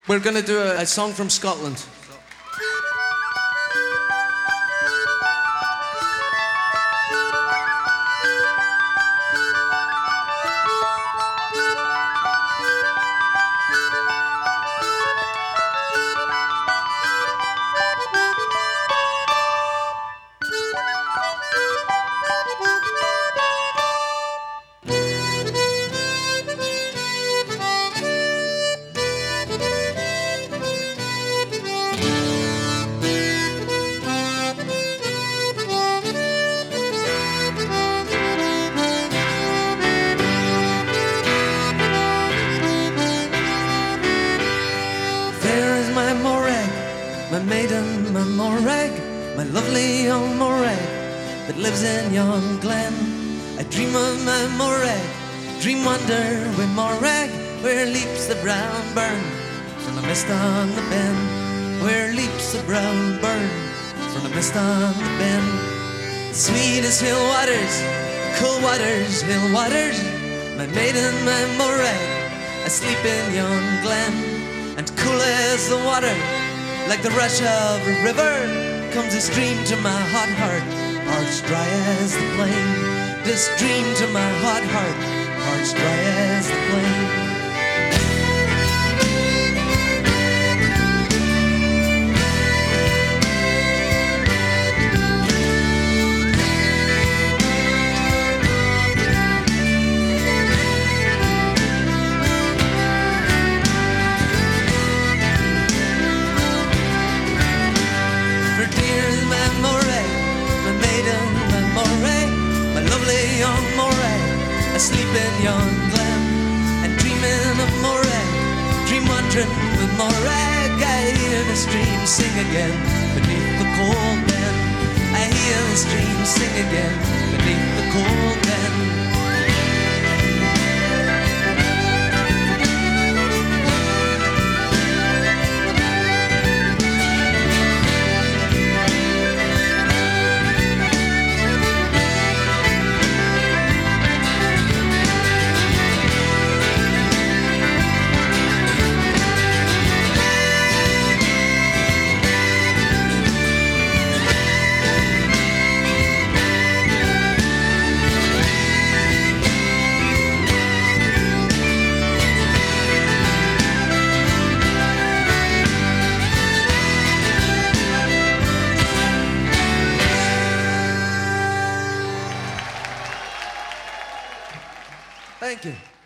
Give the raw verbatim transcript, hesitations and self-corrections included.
We're gonna do a, a song from Scotland. My Morag, my maiden, my Morag, my lovely young Morag that lives in yon glen. I dream of my Morag, dream wonder with Morag, where leaps the brown burn from the mist on the ben, where leaps the brown burn from the mist on the ben. Sweet as hill waters, cool waters, hill waters, my maiden, my Morag, asleep in yon glen. And cool as the water, like the rush of a river, comes a stream to my hot heart, heart's dry as the plain. This dream to my hot heart, heart's dry as the plain. Young Morag, asleep in yon glen, and dreaming of Morag, dream wandering with Morag. I hear the stream sing again beneath the cold ben. I hear the stream sing again beneath the cold ben. Thank you.